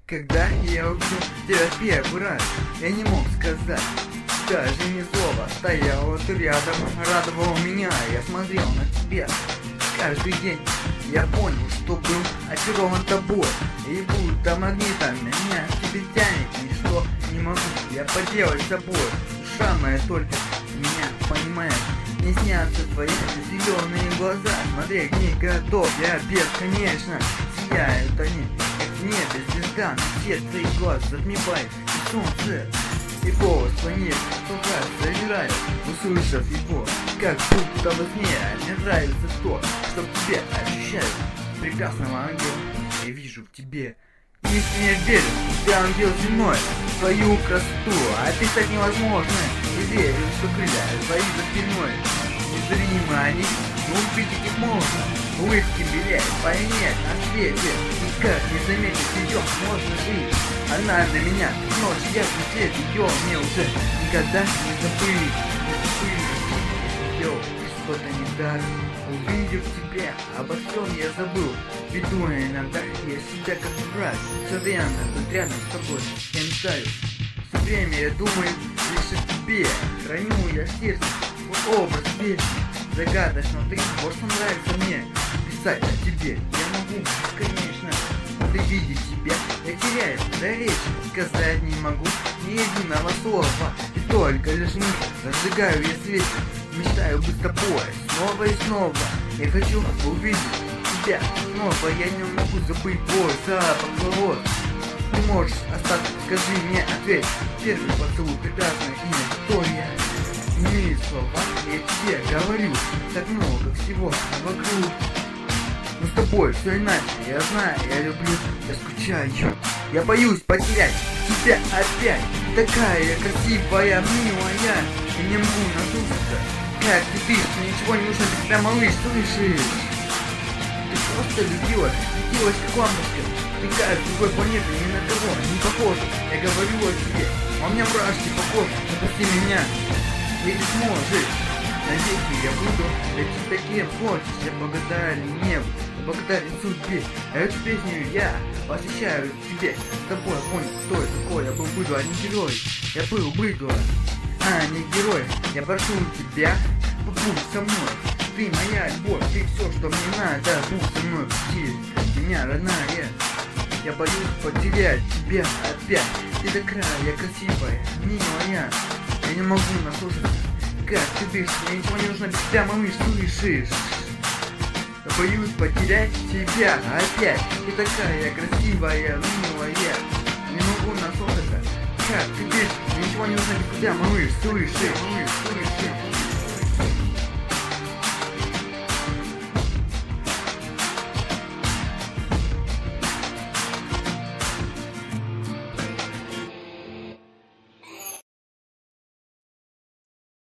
Когда я увидел тебя первый раз, я не мог сказать даже ни слова. Стояла ты рядом, радовала меня, я смотрел на тебя каждый день. Я понял, что был очарован тобой, и будто магнитом меня к тебе тянет. Ничто не могу я поделать с собой. Душа моя только меня понимает. Мне снятся твои зеленые глаза, смотреть в них готов я бесконечно. Сияют они, как в небе звезда, на сердце и глаз затмевает и солнце. И голос планеты, что раз завирает, услышав его, как будто во сне. Мне нравится то, что в тебе ощущаю прекрасного ангела. Я вижу в тебе искренне верю, ты ангел земной, в твою красоту описать невозможно. И верю, что крылья твои за спиной незримы они, но увидеть их можно. Улыбки белее, поймет на свете, и как не заметить ее можно жить. Она на меня, ночь ясный свет, ее мне уже никогда не забыть. Ее что-то не так, увидев тебя, обо всем я забыл. Веду иногда я себя как враг, все время тут рядом с тобой я мечтаю. Все время я думаю лишь о тебе, храню я в сердце твой образ вечный. Загадочно ты, вот что нравится мне, писать о тебе я могу бесконечно. Ты видеть тебя, я теряю до речи, сказать не могу ни единого слова. И только лишь мысль разжигаю я свечи, мечтаю быть с тобой снова и снова. Я хочу увидеть тебя снова, я не могу забыть твой запах волос. Ты можешь остаться, скажи мне ответь. Первый поцелуй, прекрасное имя Виктория. Иные слова я тебе говорю, так много всего вокруг. Но с тобой все иначе, я знаю, я люблю, я скучаю. Я боюсь потерять тебя опять. Такая красивая, милая. Я не могу надуться, как ты дышишь, мне ничего не нужно без тебя, малыш, слышишь? Ты просто любила, светилась как лампочка. Ты как другой планеты, ни на кого не похожа. Я говорю о тебе, а у меня мурашки по коже. Отпусти меня, если сможешь. Навеки я буду для тебя кем хочешь. Я благодарен небу, я благодарен судьбе. А эту песню я посвящаю тебе. С тобой я понял, кто я такой. Я был быдло, а не герой. Я был быдло, а не герой. Я прошу тебя, побудь со мной. Ты моя любовь, ты все, что мне надо. Будь со мной, ты меня родная. Я боюсь потерять тебя опять. Ты такая красивая, милая. Я не могу наслушаться, как ты дышишь, мне ничего не нужно без тебя, малыш, слышишь? Я боюсь потерять тебя опять. Ты такая красивая, милая. Не могу наслушаться, как ты дышишь, мне ничего не нужно без тебя, малыш, слышишь?